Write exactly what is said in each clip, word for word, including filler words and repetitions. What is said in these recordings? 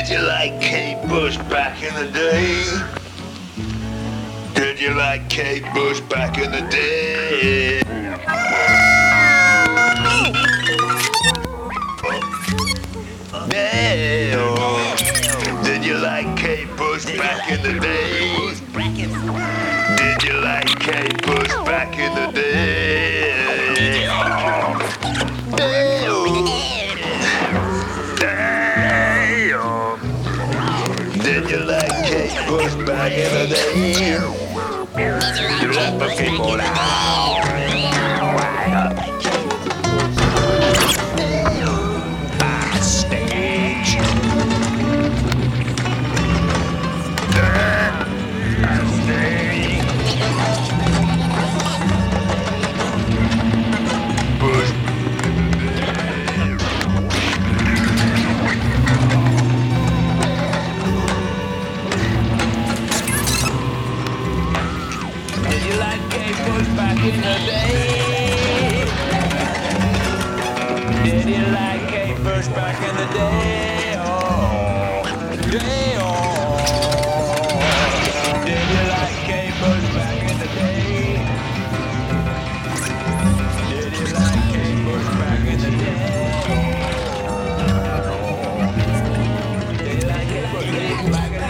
Did you like Kate Bush back in the day? Did you like Kate Bush back in the day? Damn. Did you like Kate Bush back in the day? Did you like Kate Bush back in the day? Damn. Damn. Did you like Kate Bush back in the day? You let the people out. Backstage. Bush. Did you like Kate Bush back in the day? Did you like Kate Bush back in the day? Oh, day oh. Did you like Kate Bush back in the day? Did you like Kate Bush back in the day? Did you like Kate Bush back in the day?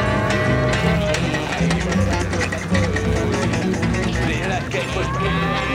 Kate Bush.